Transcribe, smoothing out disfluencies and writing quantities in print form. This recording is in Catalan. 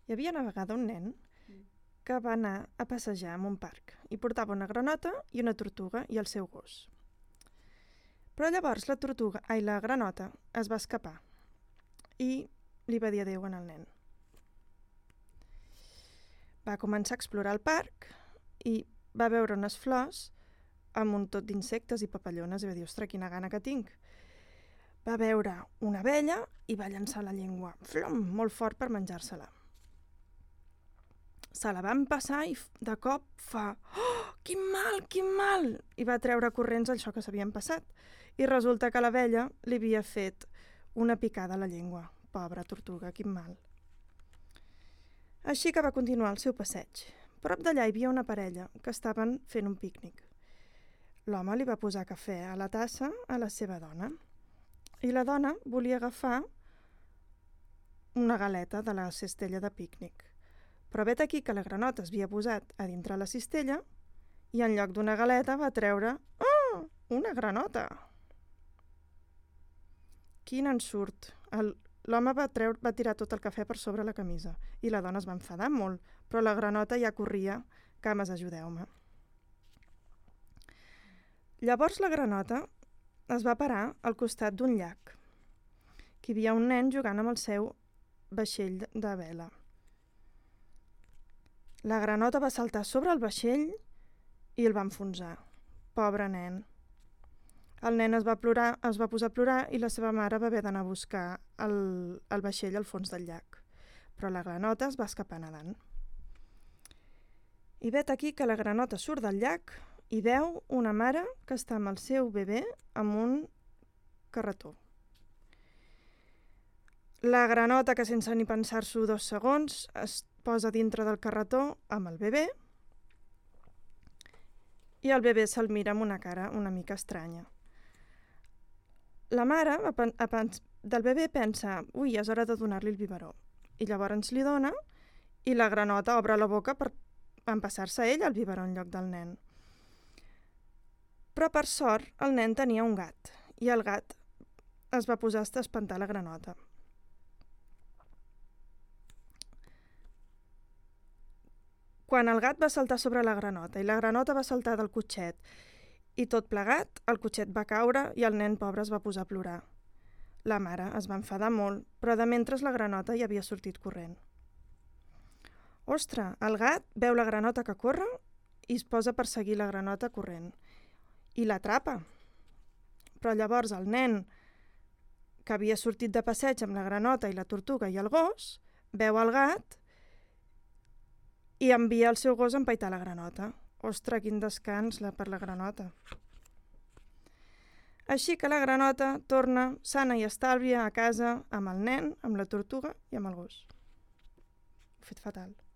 Hi havia una vegada un nen que va anar a passejar en un parc i portava una granota i una tortuga i el seu gos. Però llavors la granota es va escapar i li va dir adéu al nen. Va començar a explorar el parc i va veure unes flors amb un tot d'insectes i papallones i va dir, ostres, quina gana que tinc. Va veure una abella i va llançar la llengua molt fort per menjar-se-la. Se la van passar i de cop fa «Oh, quin mal, quin mal!» i va treure corrents això que s'havien passat. I resulta que l'abella li havia fet una picada a la llengua. Pobra tortuga, quin mal. Així que va continuar el seu passeig. Prop d'allà hi havia una parella que estaven fent un pícnic. L'home li va posar cafè a la tassa a la seva dona i la dona volia agafar una galeta de la cistella de pícnic. Però vet aquí que la granota es havia posat a dintre la cistella i en lloc d'una galeta va treure una granota. Quin ensurt! L'home va tirar tot el cafè per sobre la camisa i la dona es va enfadar molt, però la granota ja corria, cames, ajudeu-me. Llavors la granota es va parar al costat d'un llac, que hi havia un nen jugant amb el seu vaixell de vela. La granota va saltar sobre el vaixell i el va enfonsar. Pobre nen. El nen es va posar a plorar i la seva mare va haver d'anar a buscar el vaixell al fons del llac. Però la granota es va escapar nedant. I vet aquí que la granota surt del llac i veu una mare que està amb el seu bebè amb un carretó. La granota, que sense ni pensar-s'ho 2 segons, es posa dintre del carretó amb el bebè i el bebè se'l mira amb una cara una mica estranya. La mare del bebè pensa, ui, és hora de donar-li el biberó. I llavors li dona i la granota obre la boca per empassar-se a ell el biberó en lloc del nen. Però per sort el nen tenia un gat i el gat es va posar a espantar la granota. Quan el gat va saltar sobre la granota i la granota va saltar del cotxet i tot plegat, el cotxet va caure i el nen pobre es va posar a plorar. La mare es va enfadar molt, però de mentre la granota ja havia sortit corrent. Ostres, el gat veu la granota que corre i es posa a perseguir la granota corrent i l'atrapa. Però llavors el nen, que havia sortit de passeig amb la granota i la tortuga i el gos, veu el gat i envia el seu gos a empaitar la granota. Ostres, quin descans per la granota. Així que la granota torna sana i estàlvia a casa amb el nen, amb la tortuga i amb el gos. Ho he fet fatal.